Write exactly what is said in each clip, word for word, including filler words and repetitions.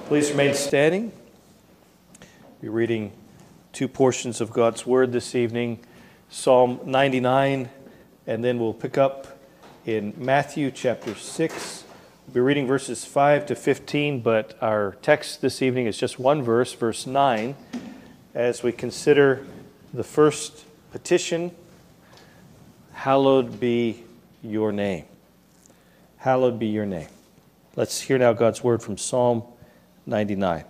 Please remain standing. We're reading two portions of God's Word this evening, Psalm ninety-nine, and then we'll pick up in Matthew chapter six. We'll be reading verses five to fifteen, but our text this evening is just one verse, verse nine, as we consider the first petition, hallowed be your name. Hallowed be your name. Let's hear now God's Word from Psalm ninety-nine.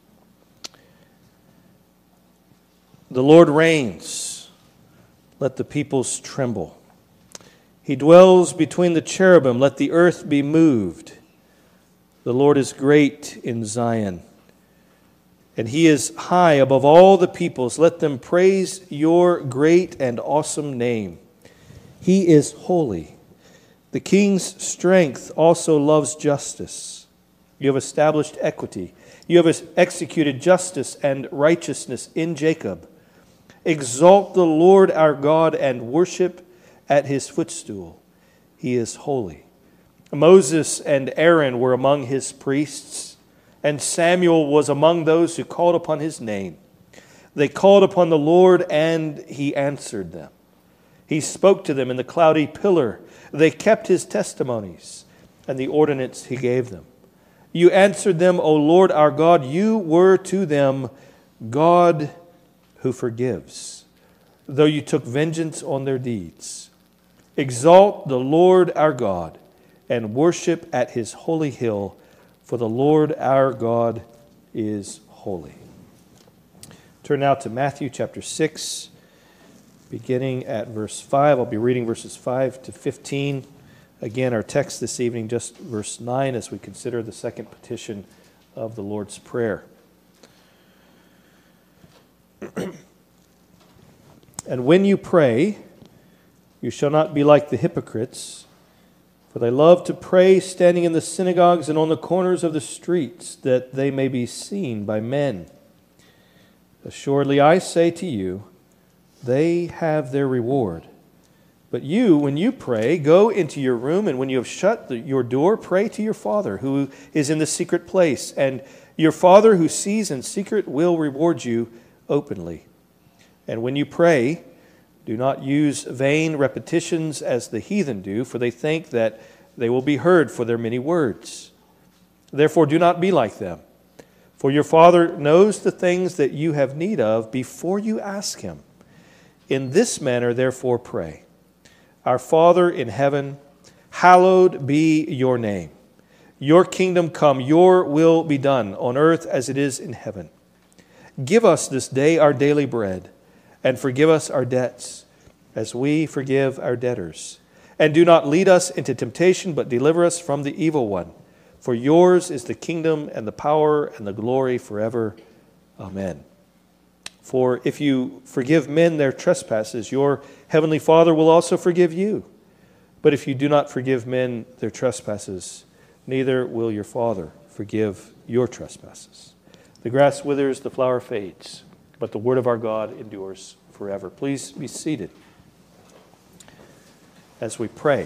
The Lord reigns, let the peoples tremble. He dwells between the cherubim, let the earth be moved. The Lord is great in Zion, and he is high above all the peoples. Let them praise your great and awesome name. He is holy. The king's strength also loves justice. You have established equity. You have executed justice and righteousness in Jacob. Exalt the Lord our God and worship at his footstool. He is holy. Moses and Aaron were among his priests, and Samuel was among those who called upon his name. They called upon the Lord, and he answered them. He spoke to them in the cloudy pillar. They kept his testimonies and the ordinance he gave them. You answered them, O Lord our God. You were to them God who forgives, though you took vengeance on their deeds. Exalt the Lord our God and worship at his holy hill, for the Lord our God is holy. Turn now to Matthew chapter six, beginning at verse five. I'll be reading verses five to fifteen. Again, our text this evening, just verse nine, as we consider the second petition of the Lord's Prayer. And when you pray, you shall not be like the hypocrites, for they love to pray standing in the synagogues and on the corners of the streets, that they may be seen by men. Assuredly, I say to you, they have their reward. But you, when you pray, go into your room, and when you have shut the, your door, pray to your Father who is in the secret place, and your Father who sees in secret will reward you openly. And when you pray, do not use vain repetitions as the heathen do, for they think that they will be heard for their many words. Therefore, do not be like them, for your Father knows the things that you have need of before you ask him. In this manner, therefore, pray. Our Father in heaven, hallowed be your name. Your kingdom come, your will be done on earth as it is in heaven. Give us this day our daily bread, and forgive us our debts, as we forgive our debtors. And do not lead us into temptation, but deliver us from the evil one. For yours is the kingdom and the power and the glory forever. Amen. For if you forgive men their trespasses, your heavenly Father will also forgive you. But if you do not forgive men their trespasses, neither will your Father forgive your trespasses. The grass withers, the flower fades, but the word of our God endures forever. Please be seated as we pray.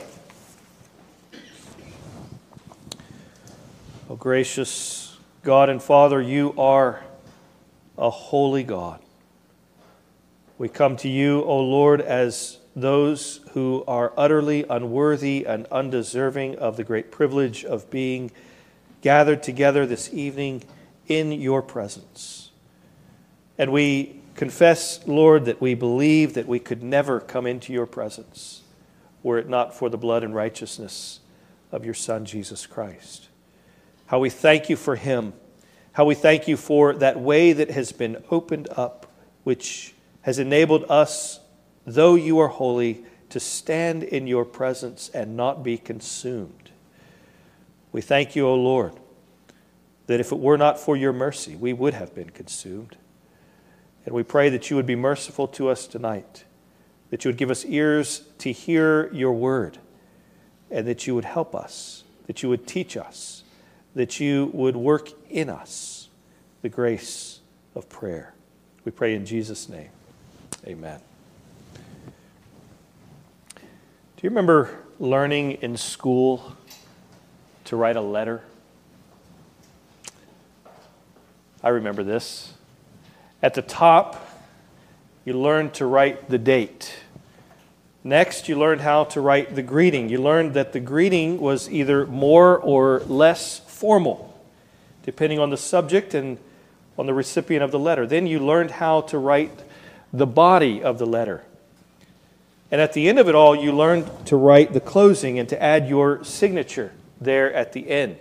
O gracious God and Father, you are a holy God. We come to you, O Lord, as those who are utterly unworthy and undeserving of the great privilege of being gathered together this evening in your presence. And we confess, Lord, that we believe that we could never come into your presence were it not for the blood and righteousness of your Son, Jesus Christ. How we thank you for him. How we thank you for that way that has been opened up, which has enabled us, though you are holy, to stand in your presence and not be consumed. We thank you, O Lord, that if it were not for your mercy, we would have been consumed. And we pray that you would be merciful to us tonight, that you would give us ears to hear your word, and that you would help us, that you would teach us, that you would work in us the grace of prayer. We pray in Jesus' name. Amen. Do you remember learning in school to write a letter? I remember this. At the top, you learned to write the date. Next, you learned how to write the greeting. You learned that the greeting was either more or less formal, depending on the subject and on the recipient of the letter. Then you learned how to write the body of the letter. And at the end of it all, you learned to write the closing and to add your signature there at the end.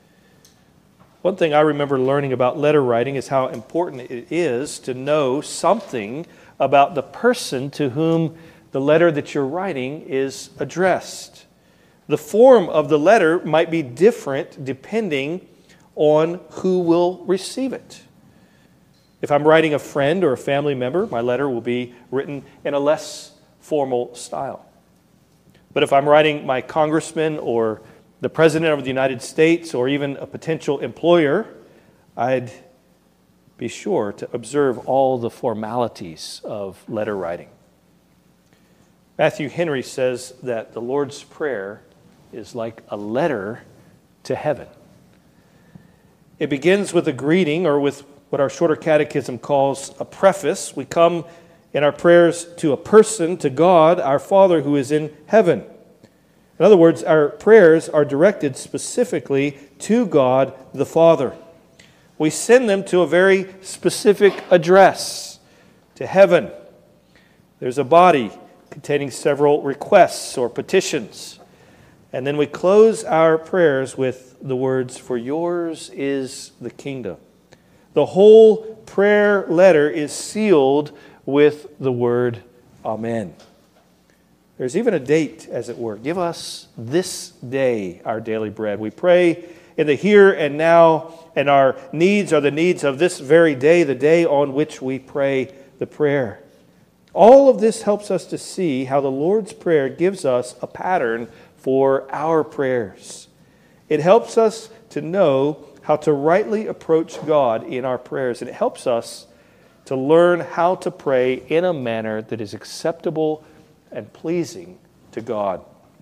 One thing I remember learning about letter writing is how important it is to know something about the person to whom the letter that you're writing is addressed. The form of the letter might be different depending on who will receive it. If I'm writing a friend or a family member, my letter will be written in a less formal style. But if I'm writing my congressman or the President of the United States or even a potential employer, I'd be sure to observe all the formalities of letter writing. Matthew Henry says that the Lord's Prayer is like a letter to heaven. It begins with a greeting, or with what our shorter catechism calls a preface. We come in our prayers to a person, to God, our Father who is in heaven. In other words, our prayers are directed specifically to God the Father. We send them to a very specific address, to heaven. There's a body containing several requests or petitions. And then we close our prayers with the words, "For yours is the kingdom." The whole prayer letter is sealed with the word Amen. There's even a date, as it were. Give us this day our daily bread. We pray in the here and now, and our needs are the needs of this very day, the day on which we pray the prayer. All of this helps us to see how the Lord's Prayer gives us a pattern for our prayers. It helps us to know how to rightly approach God in our prayers. And it helps us to learn how to pray in a manner that is acceptable and pleasing to God.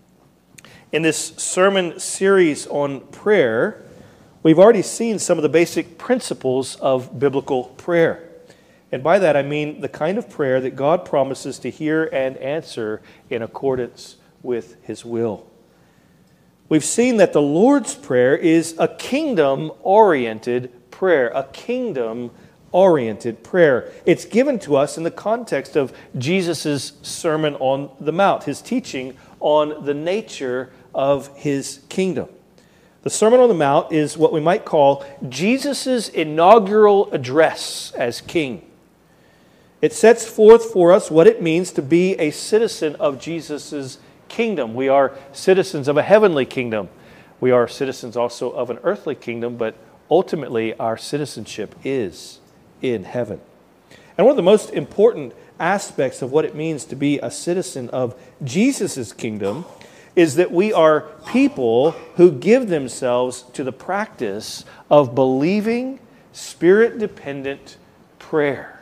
In this sermon series on prayer, we've already seen some of the basic principles of biblical prayer. And by that I mean the kind of prayer that God promises to hear and answer in accordance with His will. We've seen that the Lord's Prayer is a kingdom-oriented prayer, a kingdom-oriented prayer. It's given to us in the context of Jesus' Sermon on the Mount, His teaching on the nature of His kingdom. The Sermon on the Mount is what we might call Jesus' inaugural address as king. It sets forth for us what it means to be a citizen of Jesus' kingdom. We are citizens of a heavenly kingdom. We are citizens also of an earthly kingdom, but ultimately our citizenship is in heaven. And one of the most important aspects of what it means to be a citizen of Jesus' kingdom is that we are people who give themselves to the practice of believing, spirit-dependent prayer.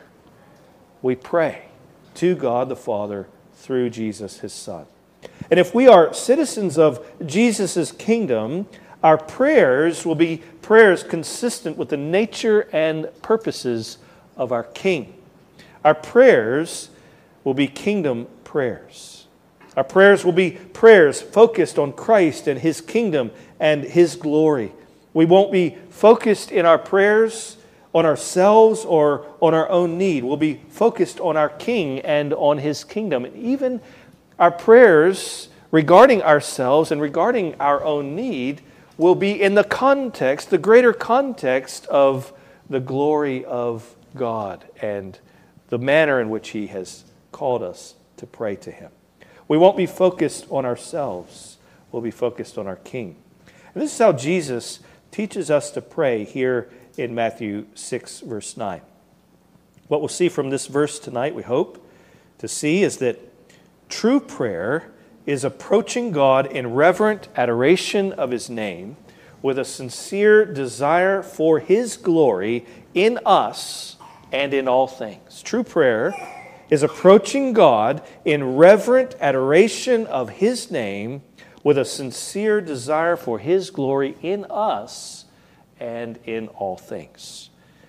We pray to God the Father through Jesus, His Son. And if we are citizens of Jesus' kingdom, our prayers will be prayers consistent with the nature and purposes of our King. Our prayers will be kingdom prayers. Our prayers will be prayers focused on Christ and His kingdom and His glory. We won't be focused in our prayers on ourselves or on our own need. We'll be focused on our King and on His kingdom. And even our prayers regarding ourselves and regarding our own need will be in the context, the greater context of the glory of God and the manner in which He has called us to pray to Him. We won't be focused on ourselves. We'll be focused on our King. And this is how Jesus teaches us to pray here in Matthew six, verse nine. What we'll see from this verse tonight, we hope to see, is that true prayer is approaching God in reverent adoration of His name with a sincere desire for His glory in us and in all things. True prayer is approaching God in reverent adoration of His name with a sincere desire for His glory in us and in all things.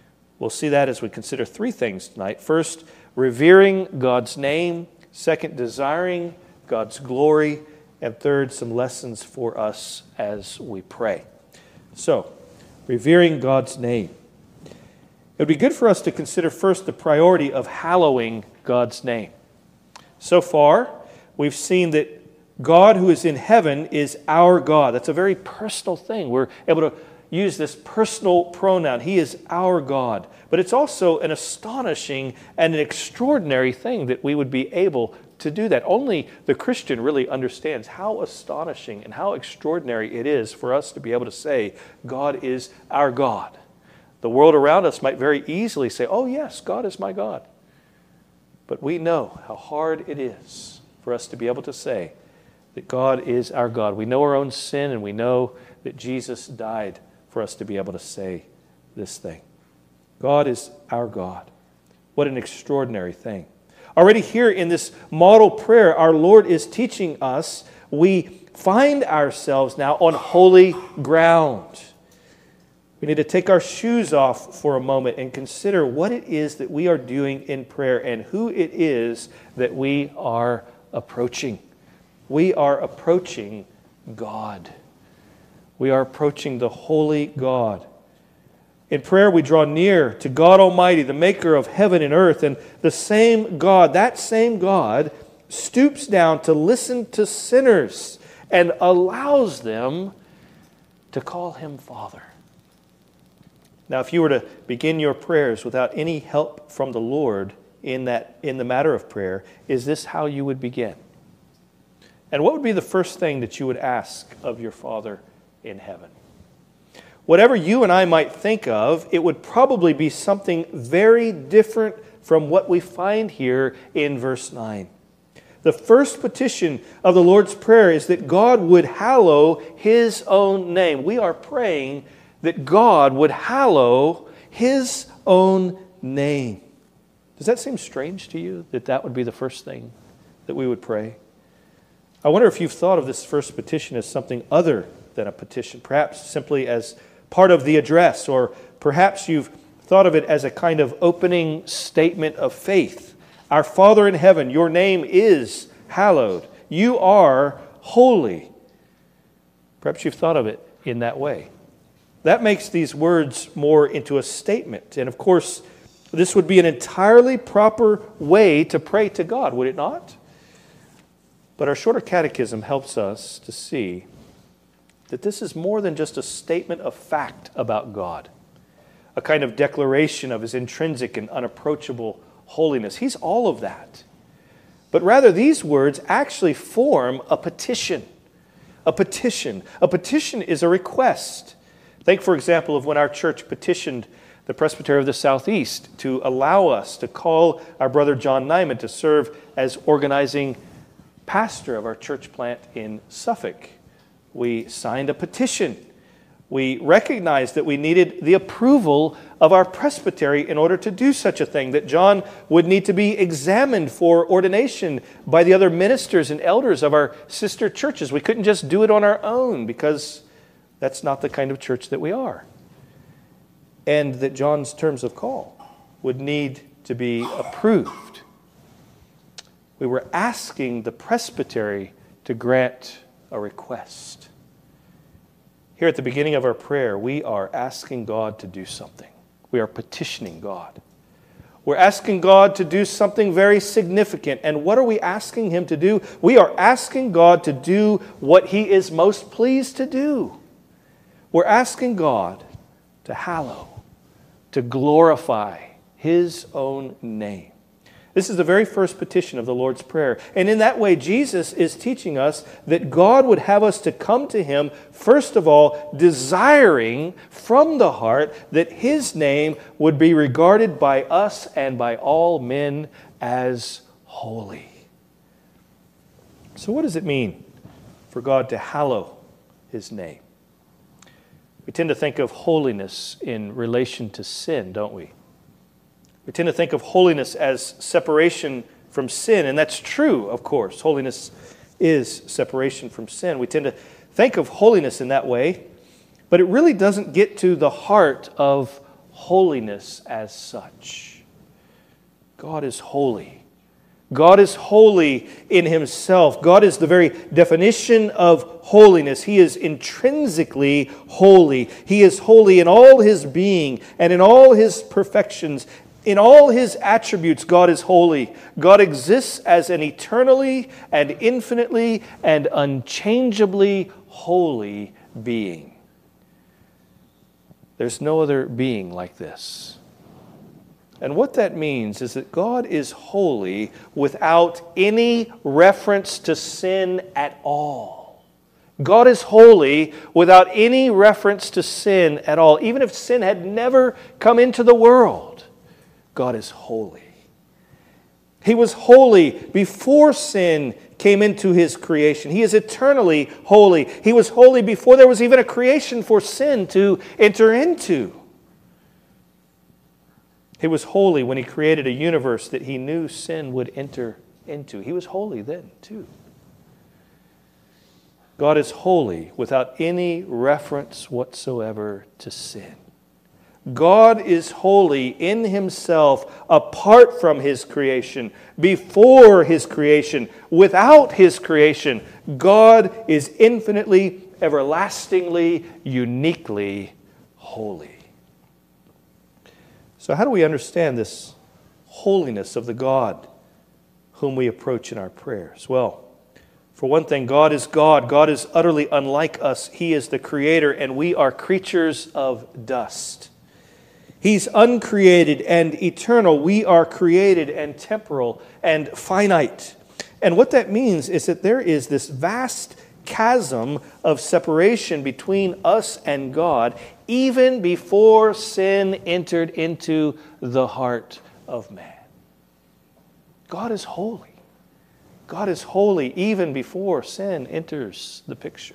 We'll see that as we consider three things tonight. First, revering God's name. Second, desiring God's glory. And third, some lessons for us as we pray. So, revering God's name. It would be good for us to consider first the priority of hallowing God's name. So far, we've seen that God who is in heaven is our God. That's a very personal thing. We're able to use this personal pronoun. He is our God. But it's also an astonishing and an extraordinary thing that we would be able to do that. Only the Christian really understands how astonishing and how extraordinary it is for us to be able to say, God is our God. The world around us might very easily say, oh yes, God is my God. But we know how hard it is for us to be able to say that God is our God. We know our own sin, and we know that Jesus died for us to be able to say this thing. God is our God. What an extraordinary thing. Already here in this model prayer, our Lord is teaching us we find ourselves now on holy ground. We need to take our shoes off for a moment and consider what it is that we are doing in prayer and who it is that we are approaching. We are approaching God. We are approaching the holy God. In prayer, we draw near to God Almighty, the maker of heaven and earth, and the same God, that same God, stoops down to listen to sinners and allows them to call Him Father. Now, if you were to begin your prayers without any help from the Lord in that in the matter of prayer, is this how you would begin? And what would be the first thing that you would ask of your Father in heaven? Whatever you and I might think of, it would probably be something very different from what we find here in verse nine. The first petition of the Lord's Prayer is that God would hallow His own name. We are praying that God would hallow His own name. Does that seem strange to you, that that would be the first thing that we would pray? I wonder if you've thought of this first petition as something other than a petition, perhaps simply as part of the address, or perhaps you've thought of it as a kind of opening statement of faith. Our Father in heaven, your name is hallowed. You are holy. Perhaps you've thought of it in that way. That makes these words more into a statement. And of course, this would be an entirely proper way to pray to God, would it not? But our shorter catechism helps us to see that this is more than just a statement of fact about God, a kind of declaration of His intrinsic and unapproachable holiness. He's all of that. But rather, these words actually form a petition. A petition. A petition is a request. Think, for example, of when our church petitioned the Presbytery of the Southeast to allow us to call our brother John Nyman to serve as organizing pastor of our church plant in Suffolk. We signed a petition. We recognized that we needed the approval of our presbytery in order to do such a thing, that John would need to be examined for ordination by the other ministers and elders of our sister churches. We couldn't just do it on our own because that's not the kind of church that we are. And that John's terms of call would need to be approved. We were asking the presbytery to grant a request. Here at the beginning of our prayer, we are asking God to do something. We are petitioning God. We're asking God to do something very significant. And what are we asking Him to do? We are asking God to do what He is most pleased to do. We're asking God to hallow, to glorify His own name. This is the very first petition of the Lord's Prayer. And in that way, Jesus is teaching us that God would have us to come to Him, first of all, desiring from the heart that His name would be regarded by us and by all men as holy. So what does it mean for God to hallow His name? We tend to think of holiness in relation to sin, don't we? We tend to think of holiness as separation from sin, and that's true, of course. Holiness is separation from sin. We tend to think of holiness in that way, but it really doesn't get to the heart of holiness as such. God is holy. God is holy in himself. God is the very definition of holiness. He is intrinsically holy. He is holy in all his being and in all his perfections. In all his attributes, God is holy. God exists as an eternally and infinitely and unchangeably holy being. There's no other being like this. And what that means is that God is holy without any reference to sin at all. God is holy without any reference to sin at all. Even if sin had never come into the world, God is holy. He was holy before sin came into his creation. He is eternally holy. He was holy before there was even a creation for sin to enter into. He was holy when he created a universe that he knew sin would enter into. He was holy then, too. God is holy without any reference whatsoever to sin. God is holy in himself, apart from his creation, before his creation, without his creation. God is infinitely, everlastingly, uniquely holy. So how do we understand this holiness of the God whom we approach in our prayers? Well, for one thing, God is God. God is utterly unlike us. He is the Creator, and we are creatures of dust. He's uncreated and eternal. We are created and temporal and finite. And what that means is that there is this vast chasm of separation between us and God, even before sin entered into the heart of man. God is holy. God is holy even before sin enters the picture.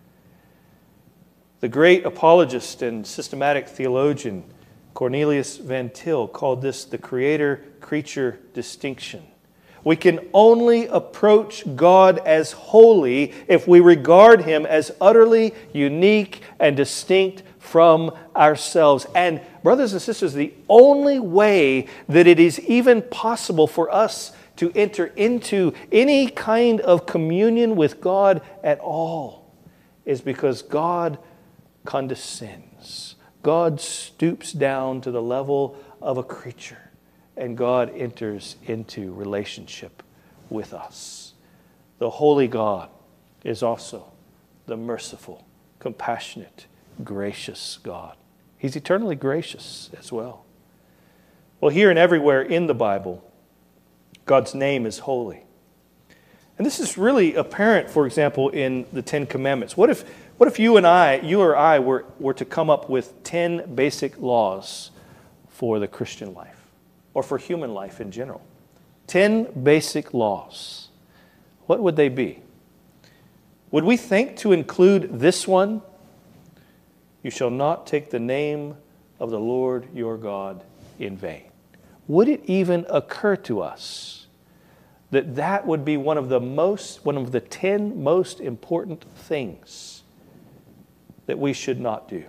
The great apologist and systematic theologian Cornelius Van Til called this the creator-creature distinction. We can only approach God as holy if we regard him as utterly unique and distinct from ourselves. And brothers and sisters, the only way that it is even possible for us to enter into any kind of communion with God at all is because God condescends. God stoops down to the level of a creature. And God enters into relationship with us. The holy God is also the merciful, compassionate, gracious God. He's eternally gracious as well. Well, here and everywhere in the Bible, God's name is holy. And this is really apparent, for example, in the Ten Commandments. What if, what if you and I, you or I, were, were to come up with ten basic laws for the Christian life? Or for human life in general. Ten basic laws. What would they be? Would we think to include this one? You shall not take the name of the Lord your God in vain. Would it even occur to us that that would be one of the most, one of the ten most important things that we should not do?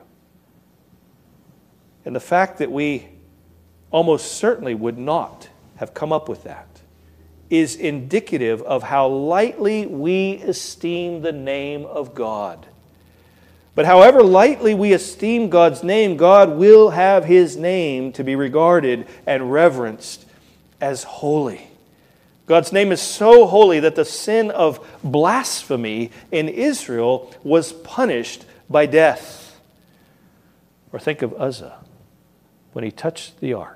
And the fact that we almost certainly would not have come up with that is indicative of how lightly we esteem the name of God. But however lightly we esteem God's name, God will have his name to be regarded and reverenced as holy. God's name is so holy that the sin of blasphemy in Israel was punished by death. Or think of Uzzah when he touched the ark.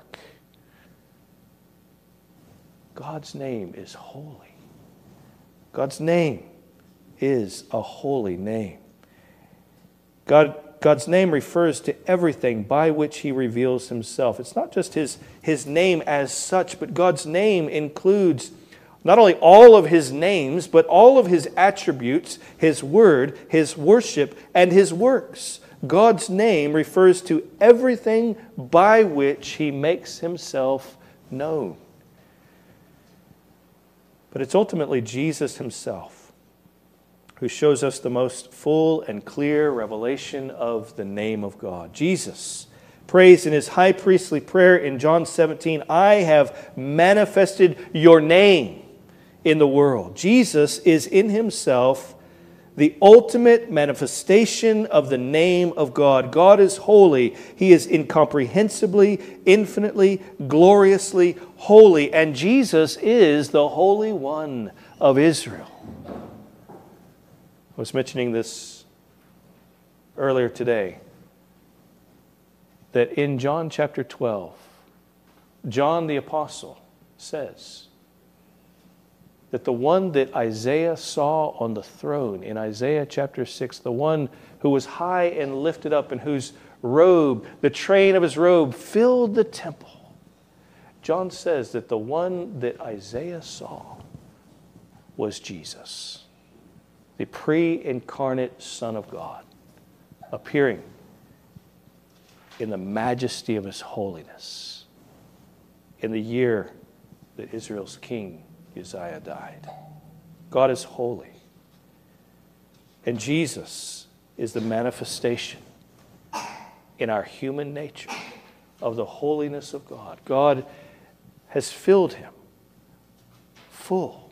God's name is holy. God's name is a holy name. God, God's name refers to everything by which he reveals himself. It's not just his, his name as such, but God's name includes not only all of his names, but all of his attributes, his word, his worship, and his works. God's name refers to everything by which he makes himself known. But it's ultimately Jesus himself who shows us the most full and clear revelation of the name of God. Jesus prays in his high priestly prayer in John seventeen, I have manifested your name in the world. Jesus is in himself the ultimate manifestation of the name of God. God is holy. He is incomprehensibly, infinitely, gloriously holy. And Jesus is the Holy One of Israel. I was mentioning this earlier today, that in John chapter twelve, John the Apostle says that the one that Isaiah saw on the throne in Isaiah chapter six, the one who was high and lifted up and whose robe, the train of his robe, filled the temple. John says that the one that Isaiah saw was Jesus, the pre-incarnate Son of God, appearing in the majesty of his holiness in the year that Israel's king Uzziah died. God is holy. And Jesus is the manifestation in our human nature of the holiness of God. God has filled him full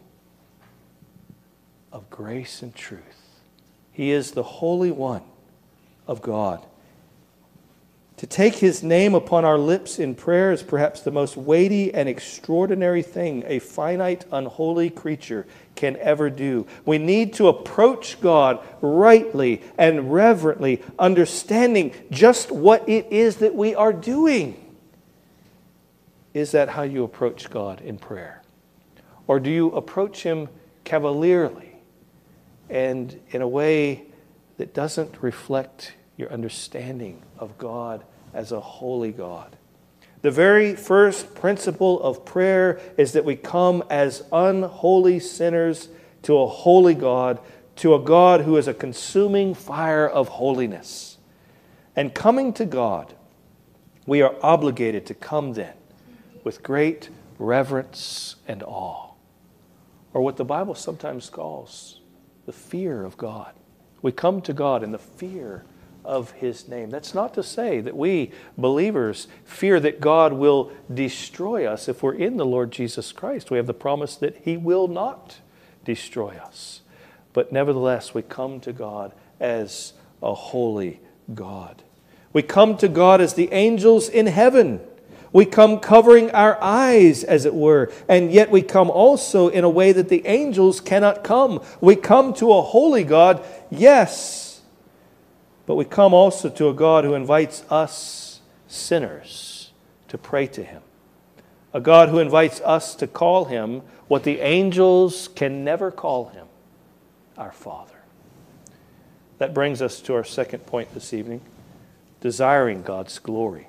of grace and truth. He is the Holy One of God. To take his name upon our lips in prayer is perhaps the most weighty and extraordinary thing a finite, unholy creature can ever do. We need to approach God rightly and reverently, understanding just what it is that we are doing. Is that how you approach God in prayer? Or do you approach him cavalierly and in a way that doesn't reflect your understanding of God as a holy God? The very first principle of prayer is that we come as unholy sinners to a holy God, to a God who is a consuming fire of holiness. And coming to God, we are obligated to come then with great reverence and awe, or what the Bible sometimes calls the fear of God. We come to God in the fear of his name. That's not to say that we believers fear that God will destroy us if we're in the Lord Jesus Christ. We have the promise that he will not destroy us. But nevertheless, we come to God as a holy God. We come to God as the angels in heaven. We come covering our eyes, as it were, and yet we come also in a way that the angels cannot come. We come to a holy God, yes, but we come also to a God who invites us sinners to pray to him. A God who invites us to call him what the angels can never call him, our Father. That brings us to our second point this evening, desiring God's glory.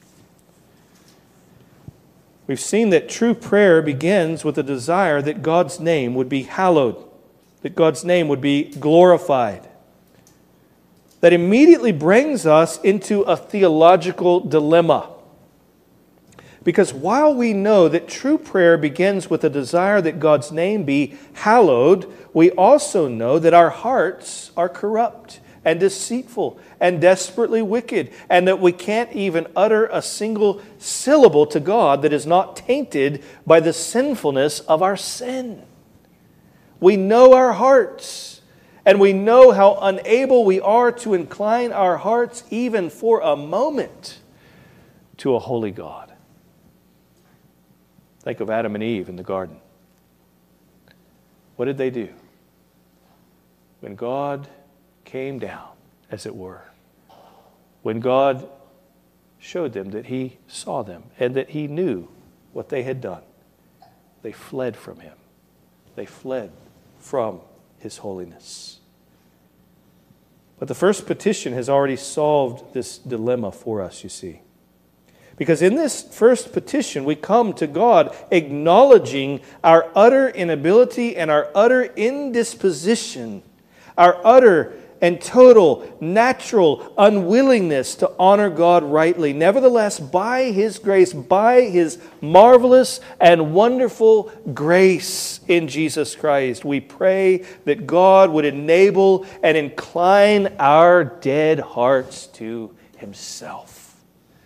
We've seen that true prayer begins with a desire that God's name would be hallowed, that God's name would be glorified. That immediately brings us into a theological dilemma. Because while we know that true prayer begins with a desire that God's name be hallowed, we also know that our hearts are corrupt and deceitful and desperately wicked, and that we can't even utter a single syllable to God that is not tainted by the sinfulness of our sin. We know our hearts, and we know how unable we are to incline our hearts even for a moment to a holy God. Think of Adam and Eve in the garden. What did they do? When God came down, as it were, when God showed them that he saw them and that he knew what they had done, they fled from him. They fled from his holiness. But the first petition has already solved this dilemma for us, you see. Because in this first petition, we come to God acknowledging our utter inability and our utter indisposition, our utter and total natural unwillingness to honor God rightly. Nevertheless, by his grace, by his marvelous and wonderful grace in Jesus Christ, we pray that God would enable and incline our dead hearts to himself.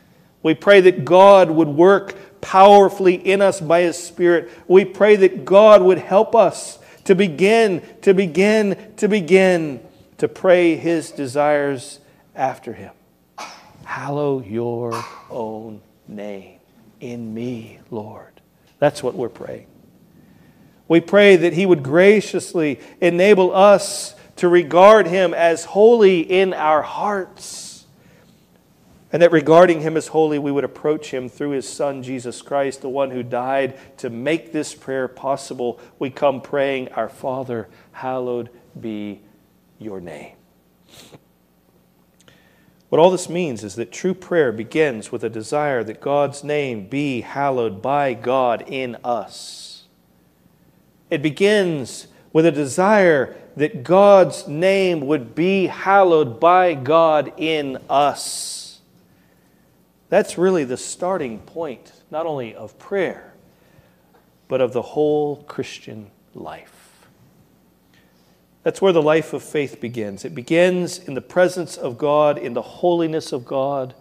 We pray that God would work powerfully in us by His Spirit. We pray that God would help us to begin, to begin, to begin to pray His desires after Him. Hallow your own name in me, Lord. That's what we're praying. We pray that He would graciously enable us to regard Him as holy in our hearts. And that regarding Him as holy, we would approach Him through His Son, Jesus Christ, the one who died to make this prayer possible. We come praying, Our Father, hallowed be your name. What all this means is that true prayer begins with a desire that God's name be hallowed by God in us. It begins with a desire that God's name would be hallowed by God in us. That's really the starting point, not only of prayer, but of the whole Christian life. That's where the life of faith begins. It begins in the presence of God, in the holiness of God,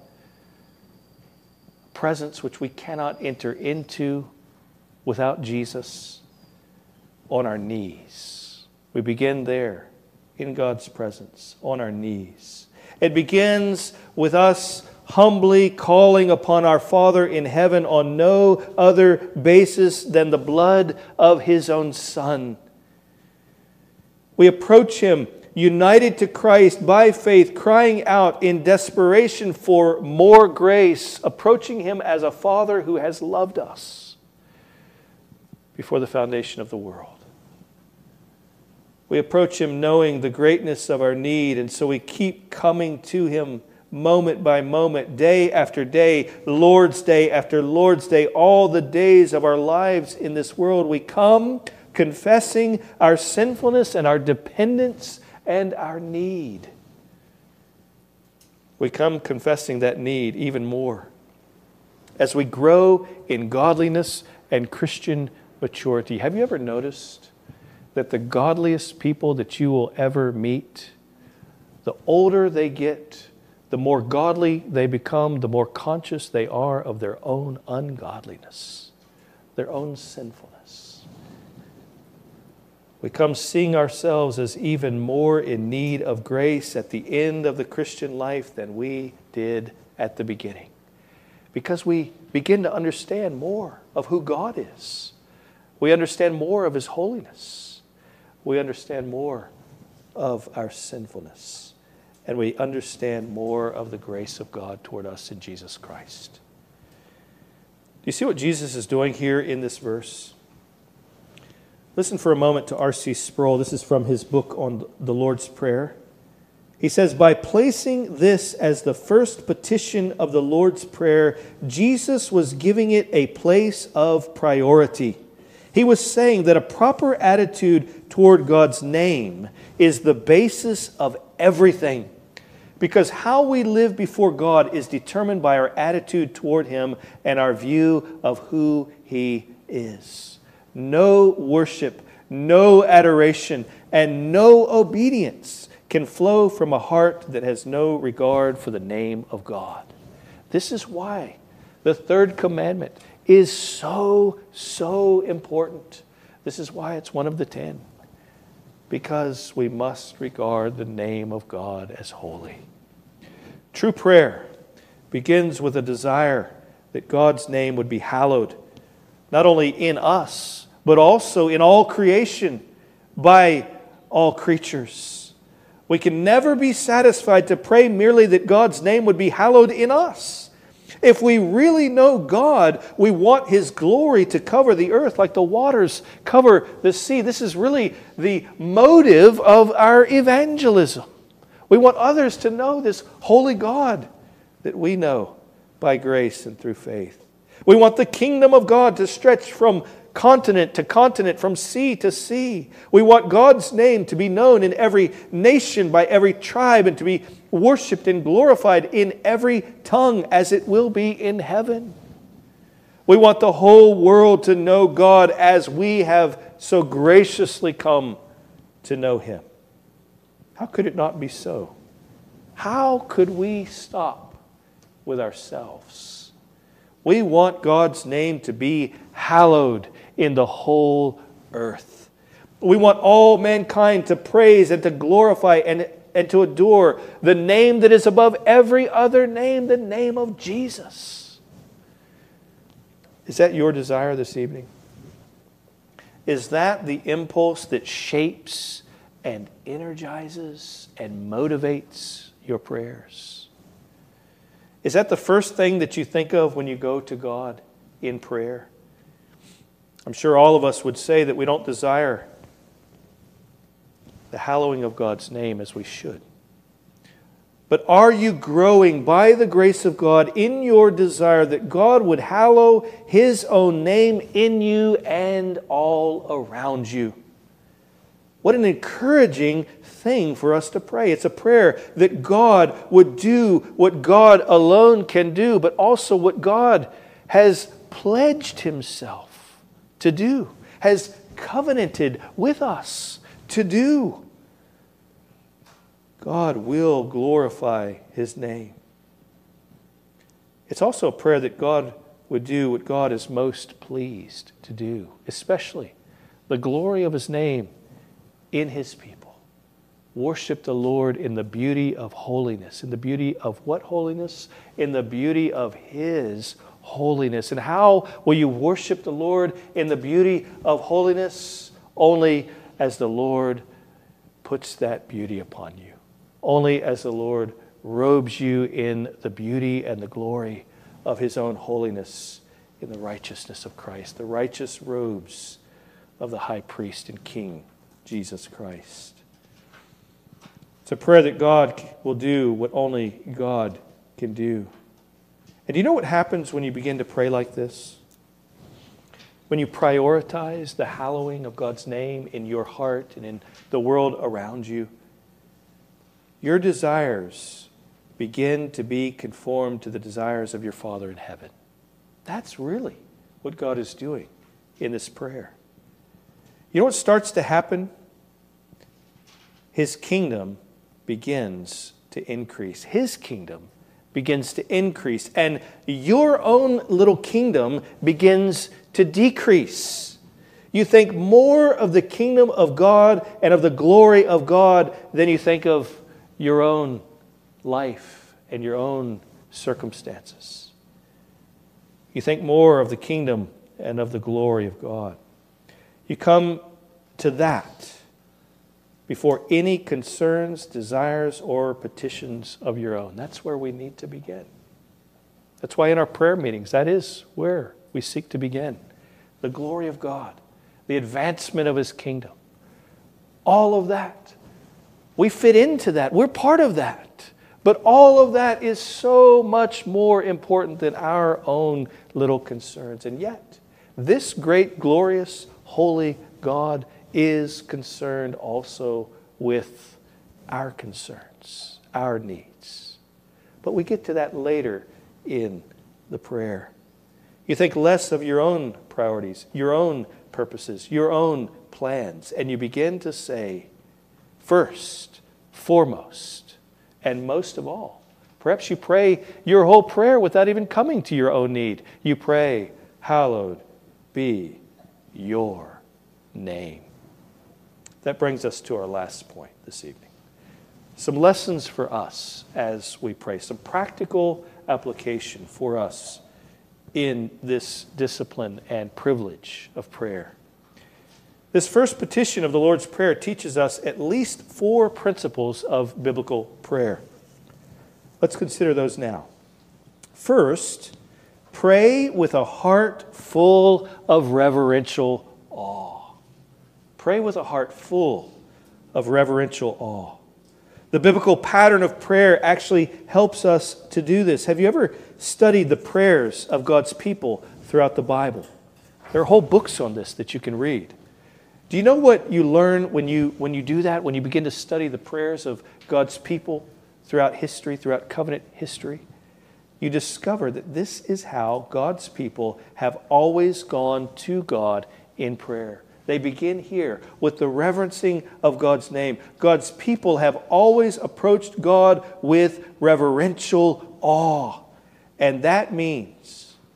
a presence which we cannot enter into without Jesus, on our knees. We begin there, in God's presence, on our knees. It begins with us humbly calling upon our Father in heaven on no other basis than the blood of His own Son. We approach Him united to Christ by faith, crying out in desperation for more grace, approaching Him as a Father who has loved us before the foundation of the world. We approach Him knowing the greatness of our need, and so we keep coming to Him moment by moment, day after day, Lord's Day after Lord's Day, all the days of our lives in this world. We come confessing our sinfulness and our dependence and our need. We come confessing that need even more as we grow in godliness and Christian maturity. Have you ever noticed that the godliest people that you will ever meet, the older they get, the more godly they become, the more conscious they are of their own ungodliness, their own sinfulness. We come seeing ourselves as even more in need of grace at the end of the Christian life than we did at the beginning, because we begin to understand more of who God is. We understand more of His holiness. We understand more of our sinfulness. And we understand more of the grace of God toward us in Jesus Christ. Do you see what Jesus is doing here in this verse? Listen for a moment to R C Sproul. This is from his book on the Lord's Prayer. He says, by placing this as the first petition of the Lord's Prayer, Jesus was giving it a place of priority. He was saying that a proper attitude toward God's name is the basis of everything. Because how we live before God is determined by our attitude toward Him and our view of who He is. No worship, no adoration, and no obedience can flow from a heart that has no regard for the name of God. This is why the third commandment is so, so important. This is why it's one of the ten. Because we must regard the name of God as holy. True prayer begins with a desire that God's name would be hallowed, not only in us, but also in all creation, by all creatures. We can never be satisfied to pray merely that God's name would be hallowed in us. If we really know God, we want His glory to cover the earth like the waters cover the sea. This is really the motive of our evangelism. We want others to know this holy God that we know by grace and through faith. We want the kingdom of God to stretch from continent to continent, from sea to sea. We want God's name to be known in every nation, by every tribe, and to be worshipped and glorified in every tongue as it will be in heaven. We want the whole world to know God as we have so graciously come to know Him. How could it not be so? How could we stop with ourselves We want God's name to be hallowed in the whole earth. We want all mankind to praise and to glorify and, and to adore the name that is above every other name, the name of Jesus. Is that your desire this evening? Is that the impulse that shapes and energizes and motivates your prayers? Is that the first thing that you think of when you go to God in prayer? I'm sure all of us would say that we don't desire the hallowing of God's name as we should. But are you growing by the grace of God in your desire that God would hallow His own name in you and all around you? What an encouraging thing for us to pray. It's a prayer that God would do what God alone can do, but also what God has pledged Himself to do, has covenanted with us to do. God will glorify His name. It's also a prayer that God would do what God is most pleased to do, especially the glory of His name in His people. Worship the Lord in the beauty of holiness. In the beauty of what holiness? In the beauty of His holiness. And how will you worship the Lord in the beauty of holiness? Only as the Lord puts that beauty upon you. Only as the Lord robes you in the beauty and the glory of His own holiness in the righteousness of Christ, the righteous robes of the high priest and king, Jesus Christ. It's a prayer that God will do what only God can do. And do you know what happens when you begin to pray like this? When you prioritize the hallowing of God's name in your heart and in the world around you, your desires begin to be conformed to the desires of your Father in heaven. That's really what God is doing in this prayer. You know what starts to happen? His kingdom begins to increase. His kingdom begins to increase. And your own little kingdom begins to decrease. You think more of the kingdom of God and of the glory of God than you think of your own life and your own circumstances. You think more of the kingdom and of the glory of God. You come to that before any concerns, desires, or petitions of your own. That's where we need to begin. That's why in our prayer meetings, that is where we seek to begin. The glory of God, the advancement of His kingdom, all of that. We fit into that. We're part of that. But all of that is so much more important than our own little concerns. And yet, this great, glorious, holy God is concerned also with our concerns, our needs. But we get to that later in the prayer. You think less of your own priorities, your own purposes, your own plans, and you begin to say, first, foremost, and most of all. Perhaps you pray your whole prayer without even coming to your own need. You pray, hallowed be your name. That brings us to our last point this evening. Some lessons for us as we pray, some practical application for us in this discipline and privilege of prayer. This first petition of the Lord's Prayer teaches us at least four principles of biblical prayer. Let's consider those now. First, pray with a heart full of reverential awe. Pray with a heart full of reverential awe. The biblical pattern of prayer actually helps us to do this. Have you ever studied the prayers of God's people throughout the Bible? There are whole books on this that you can read. Do you know what you learn when you when you do that, when you begin to study the prayers of God's people throughout history, throughout covenant history? You discover that this is how God's people have always gone to God in prayer. They begin here with the reverencing of God's name. God's people have always approached God with reverential awe. And that means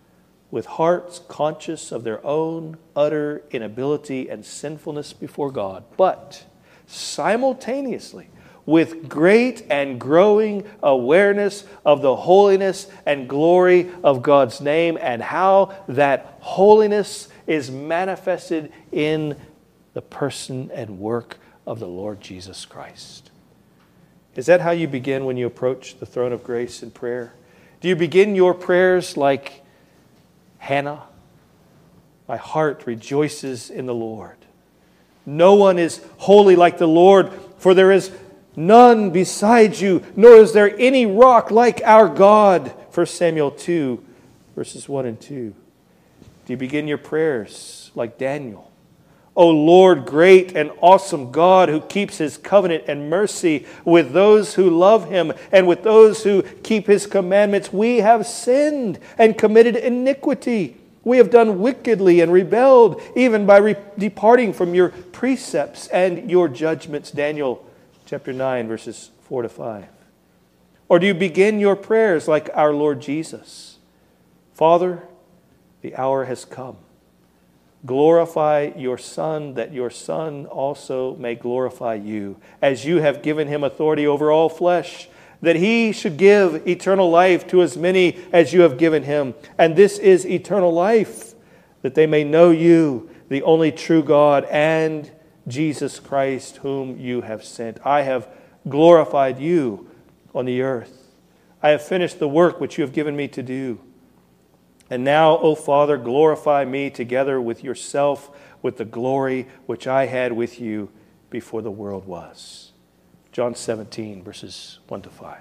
with hearts conscious of their own utter inability and sinfulness before God, but simultaneously with great and growing awareness of the holiness and glory of God's name and how that holiness is manifested in the person and work of the Lord Jesus Christ. Is that how you begin when you approach the throne of grace in prayer? Do you begin your prayers like Hannah? My heart rejoices in the Lord. No one is holy like the Lord, for there is none beside you, nor is there any rock like our God. First Samuel two, verses one and two. Do you begin your prayers like Daniel? O Lord, great and awesome God, who keeps His covenant and mercy with those who love Him and with those who keep His commandments, we have sinned and committed iniquity. We have done wickedly and rebelled, even by re- departing from your precepts and your judgments. Daniel chapter nine, verses four to five. Or do you begin your prayers like our Lord Jesus? Father, the hour has come. Glorify your Son, that your Son also may glorify you, as you have given Him authority over all flesh, that He should give eternal life to as many as you have given Him. And this is eternal life, that they may know you, the only true God, and Jesus Christ, whom you have sent. I have glorified you on the earth. I have finished the work which you have given me to do. And now, O Father, glorify me together with yourself with the glory which I had with you before the world was. John seventeen, verses one to five.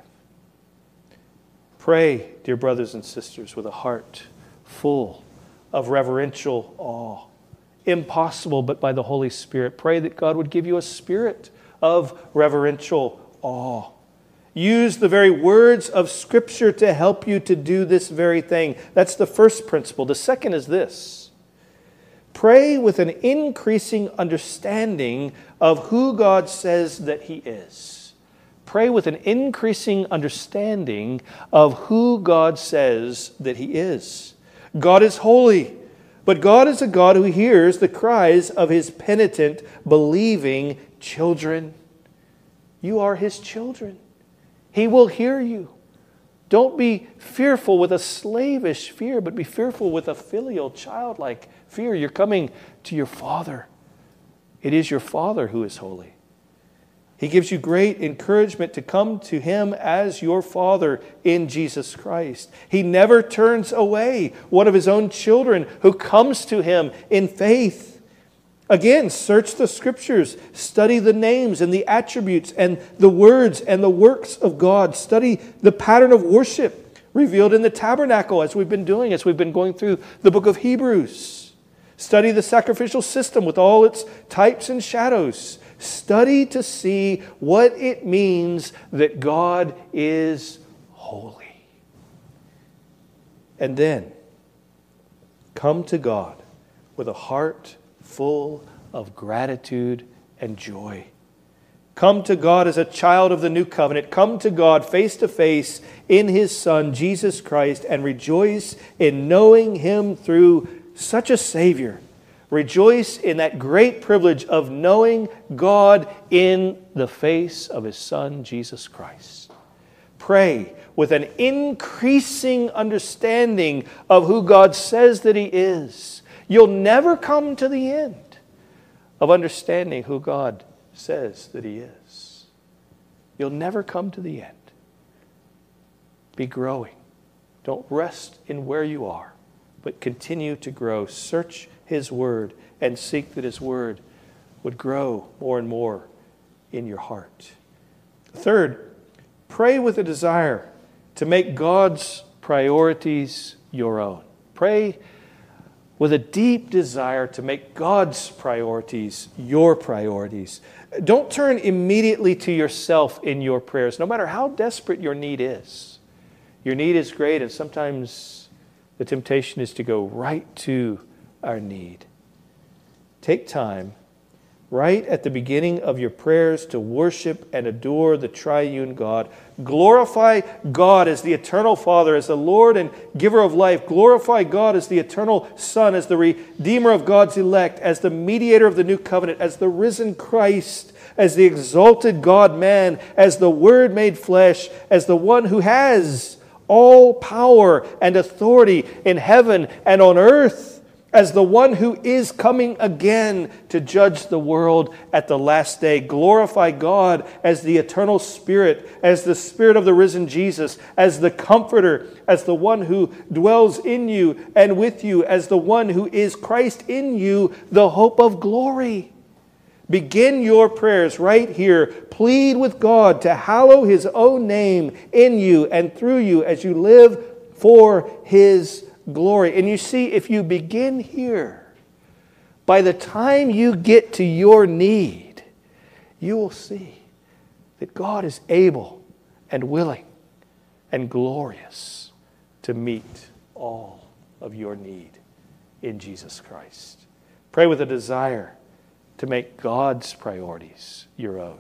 Pray, dear brothers and sisters, with a heart full of reverential awe. Impossible, but by the Holy Spirit. Pray that God would give you a spirit of reverential awe. Use the very words of Scripture to help you to do this very thing. That's the first principle. The second is this. Pray with an increasing understanding of who God says that He is. Pray with an increasing understanding of who God says that He is. God is holy. But God is a God who hears the cries of His penitent, believing children. You are His children. He will hear you. Don't be fearful with a slavish fear, but be fearful with a filial, childlike fear. You're coming to your Father. It is your Father who is holy. He gives you great encouragement to come to Him as your Father in Jesus Christ. He never turns away one of His own children who comes to Him in faith. Again, search the Scriptures. Study the names and the attributes and the words and the works of God. Study the pattern of worship revealed in the tabernacle, as we've been doing, as we've been going through the book of Hebrews. Study the sacrificial system with all its types and shadows. Study to see what it means that God is holy. And then come to God with a heart full of gratitude and joy. Come to God as a child of the new covenant. Come to God face to face in His Son, Jesus Christ, and rejoice in knowing Him through such a Savior. Rejoice in that great privilege of knowing God in the face of His Son, Jesus Christ. Pray with an increasing understanding of who God says that He is. You'll never come to the end of understanding who God says that He is. You'll never come to the end. Be growing. Don't rest in where you are, but continue to grow. Search His Word and seek that His Word would grow more and more in your heart. Third, pray with a desire to make God's priorities your own. Pray with a deep desire to make God's priorities your priorities. Don't turn immediately to yourself in your prayers, no matter how desperate your need is. Your need is great, and sometimes the temptation is to go right to our need. Take time right at the beginning of your prayers to worship and adore the triune God. Glorify God as the eternal Father, as the Lord and giver of life. Glorify God as the eternal Son, as the Redeemer of God's elect, as the mediator of the new covenant, as the risen Christ, as the exalted God-man, as the Word made flesh, as the one who has all power and authority in heaven and on earth, as the one who is coming again to judge the world at the last day. Glorify God as the eternal Spirit, as the Spirit of the risen Jesus, as the Comforter, as the one who dwells in you and with you, as the one who is Christ in you, the hope of glory. Begin your prayers right here. Plead with God to hallow His own name in you and through you as you live for His glory. And you see, if you begin here, by the time you get to your need, you will see that God is able and willing and glorious to meet all of your need in Jesus Christ. Pray with a desire to make God's priorities your own.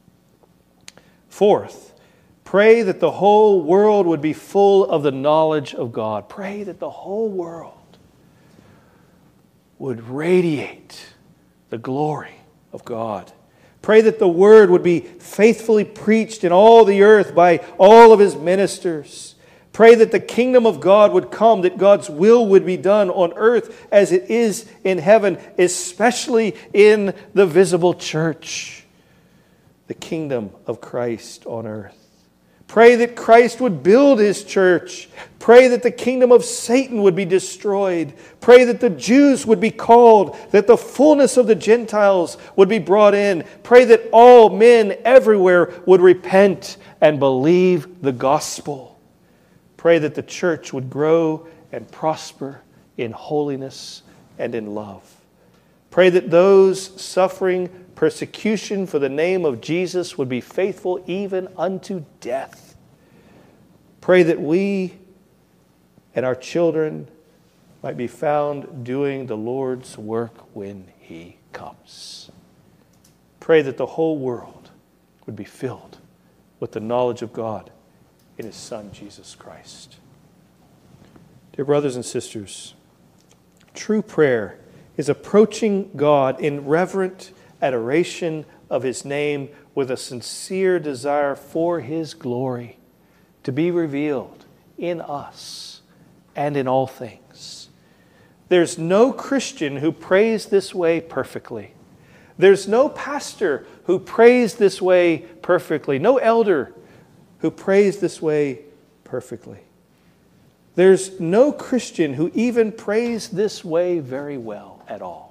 Fourth, pray that the whole world would be full of the knowledge of God. Pray that the whole world would radiate the glory of God. Pray that the Word would be faithfully preached in all the earth by all of His ministers. Pray that the kingdom of God would come, that God's will would be done on earth as it is in heaven, especially in the visible church, the kingdom of Christ on earth. Pray that Christ would build His church. Pray that the kingdom of Satan would be destroyed. Pray that the Jews would be called, that the fullness of the Gentiles would be brought in. Pray that all men everywhere would repent and believe the gospel. Pray that the church would grow and prosper in holiness and in love. Pray that those suffering persecution for the name of Jesus would be faithful even unto death. Pray that we and our children might be found doing the Lord's work when He comes. Pray that the whole world would be filled with the knowledge of God in His Son, Jesus Christ. Dear brothers and sisters, true prayer is approaching God in reverent adoration of His name with a sincere desire for His glory to be revealed in us and in all things. There's no Christian who prays this way perfectly. There's no pastor who prays this way perfectly. No elder who prays this way perfectly. There's no Christian who even prays this way very well at all.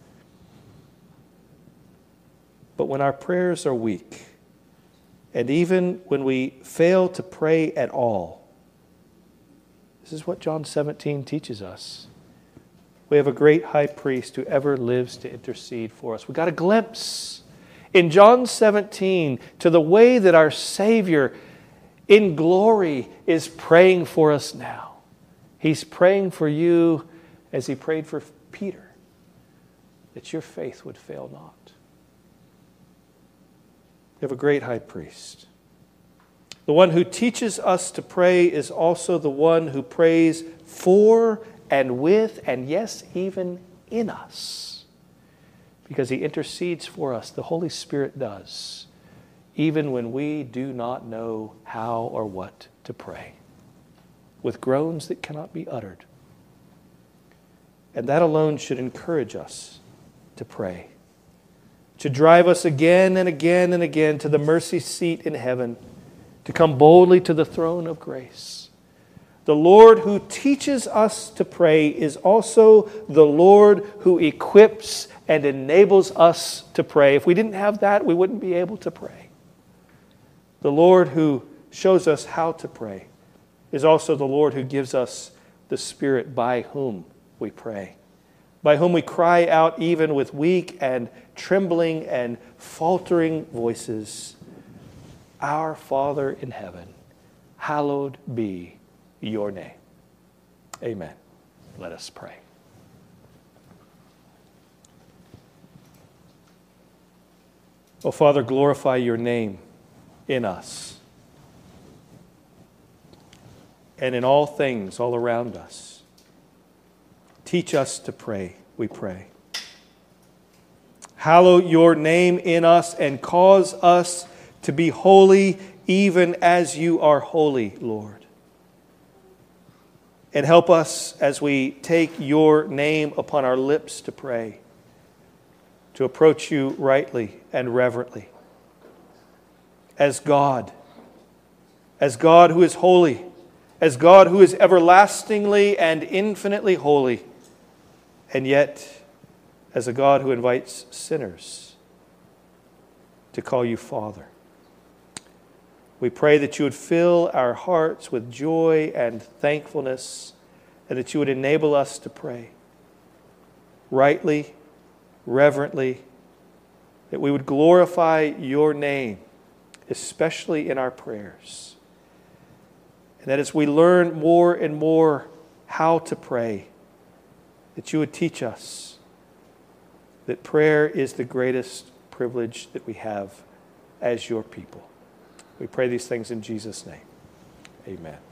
But when our prayers are weak, and even when we fail to pray at all, this is what John seventeen teaches us. We have a great high priest who ever lives to intercede for us. We got a glimpse in John seventeen to the way that our Savior in glory is praying for us now. He's praying for you as He prayed for Peter, that your faith would fail not. We have a great high priest. The one who teaches us to pray is also the one who prays for and with and yes, even in us. Because He intercedes for us. The Holy Spirit does. Even when we do not know how or what to pray, with groans that cannot be uttered. And that alone should encourage us to pray, to drive us again and again and again to the mercy seat in heaven, to come boldly to the throne of grace. The Lord who teaches us to pray is also the Lord who equips and enables us to pray. If we didn't have that, we wouldn't be able to pray. The Lord who shows us how to pray is also the Lord who gives us the Spirit by whom we pray, by whom we cry out even with weak and trembling and faltering voices, Our Father in heaven, hallowed be your name. Amen. Let us pray. Oh, Father, glorify your name in us and in all things all around us. Teach us to pray, we pray. Hallow your name in us and cause us to be holy even as you are holy, Lord. And help us as we take your name upon our lips to pray, to approach you rightly and reverently. As God, as God who is holy, as God who is everlastingly and infinitely holy, and yet as a God who invites sinners to call you Father. We pray that you would fill our hearts with joy and thankfulness, and that you would enable us to pray rightly, reverently, that we would glorify your name, especially in our prayers. And that as we learn more and more how to pray, that you would teach us that prayer is the greatest privilege that we have as your people. We pray these things in Jesus' name. Amen.